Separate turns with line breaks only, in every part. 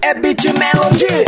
é Beat Melody.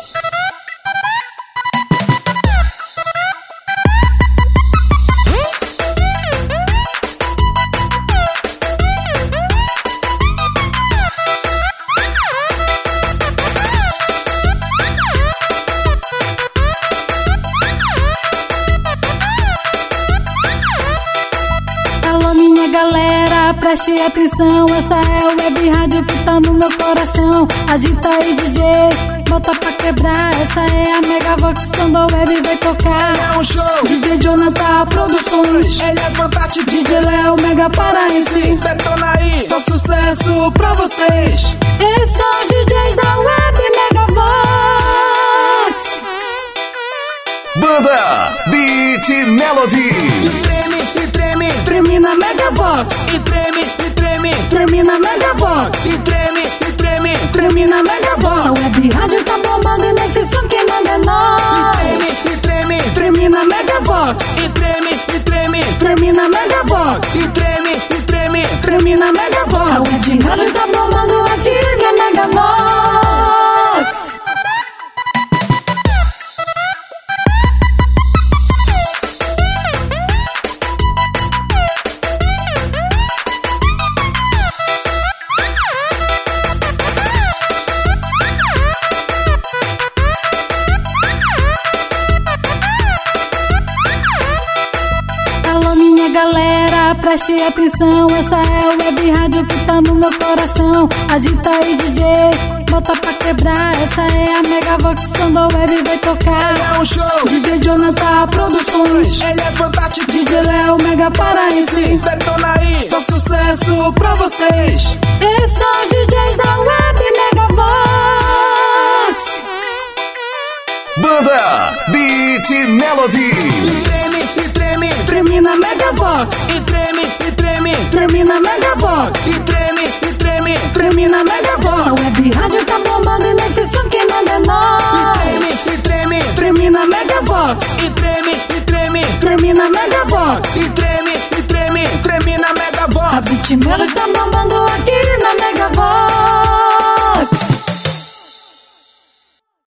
Galera, preste atenção, essa é o web rádio que tá no meu coração. Agita aí, DJ, bota pra quebrar. Essa é a Megavox quando a web vai tocar.
É um show,
DJ Jonathan Produções,
ele é fantástico.
DJ Léo Mega Paraense,
Bertonaí, só sucesso pra vocês.
eles são DJs da web Megavox.
Banda Beat Melody.
Treme na Megavox. E treme,
Treme na Megavox.
e treme,
Treme na Megavox. A web rádio tá bombando e nesse som quem manda é nós.
e treme,
Treme na Megavox.
e treme,
Treme na Megavox.
e treme,
Treme na Megavox. A web rádio tá bombando aqui na Megavox. Galera, preste atenção, essa é o web rádio que tá no meu coração. Agita aí, DJ, bota pra quebrar. Essa é a Megavox quando a web vai tocar.
é um show,
DJ Jonathan Produções,
ele é fantástico.
DJ Léo Mega Paraense,
Bertonaí, só sucesso pra vocês.
eles são DJs da web Megavox.
Banda Beat Melody.
Treme na Megavox.
E treme,
Treme na Megavox.
e treme,
Treme na Megavox. A web rádio tá bombando e nesse som quem manda é nós.
e treme,
Treme na Megavox.
e treme,
Treme na Megavox.
e treme.